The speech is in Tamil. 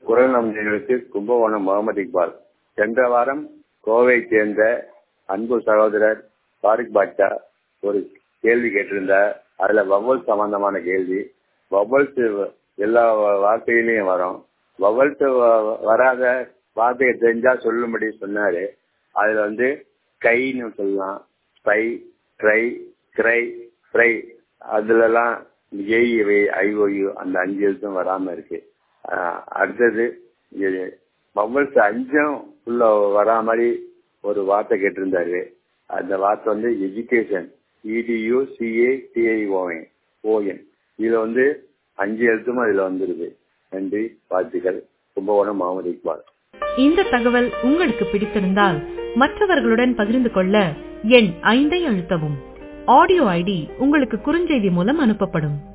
குரல் நம் நிகழ்ச்சி கும்பகோணம் முகமது இக்பால். சென்ற வாரம் கோவையை சேர்ந்த அன்பு சகோதரர் தாரிக் பாட்ஷா ஒரு கேள்வி கேட்டிருந்தார். அதுல வவ்வல் சம்பந்தமான கேள்வி. வவ்வல்ஸ் எல்லா வார்த்தையிலையும் வரும். வவ்வல்ஸ் வராத வார்த்தையை தெரிஞ்சா சொல்லும்படி சொன்னாரு. அதுல கைன்னு சொல்லலாம், ஸ்பை, ட்ரை, கிரை, ஃப்ரை, அதுலலாம் ஏஇவை ஐஓயு அந்த 5 எழுத்தும் வராம இருக்கு. அடுத்தது வவ்வல்ஸ் 5 உள்ள வரா மாதிரி ஒரு வார்த்தை கேட்டிருந்தாரு. அந்த வார்த்தை எஜுகேஷன், EDUCATION. இதுல 5 எழுத்தும் அதுல வந்துருது. நன்றி, வாழ்த்துக்கள். கும்பகோணம் முகமது இக்பால். இந்த தகவல் உங்களுக்கு பிடித்திருந்தால் மற்றவர்களுடன் பகிர்ந்து கொள்ள எண் 5 அழுத்தவும். ஆடியோ ஐடி உங்களுக்கு குறுஞ்செய்தி மூலம் அனுப்பப்படும்.